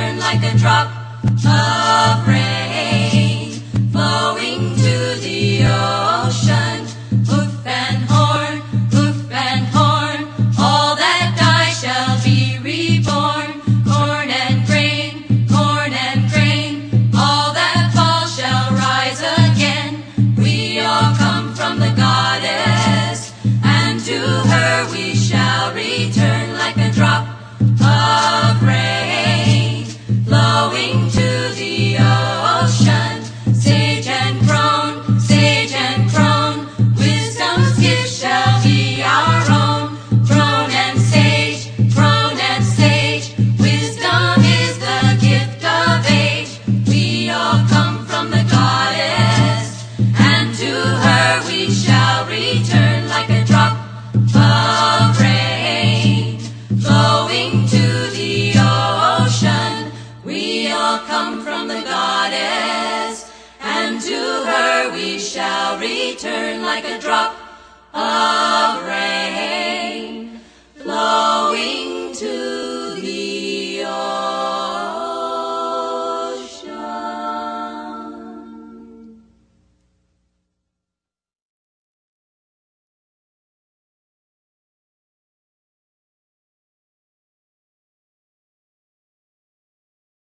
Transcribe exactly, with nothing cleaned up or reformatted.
return like a drop of rain, flowing to the ocean. Hoof and horn, hoof and horn, all that die shall be reborn. Corn and grain, corn and grain, all that fall shall rise again. We all come from the goddess, and to her we shall return like a drop of rain, flowing to the ocean. Sage and crone, sage and crone, wisdom's gift shall be our own. Crone and sage, crone and sage, wisdom is the gift of age. We all come from the goddess, and to her we shall return like a drop of rain, flowing to the ocean. We all come from the goddess, and to her we shall return like a drop of rain.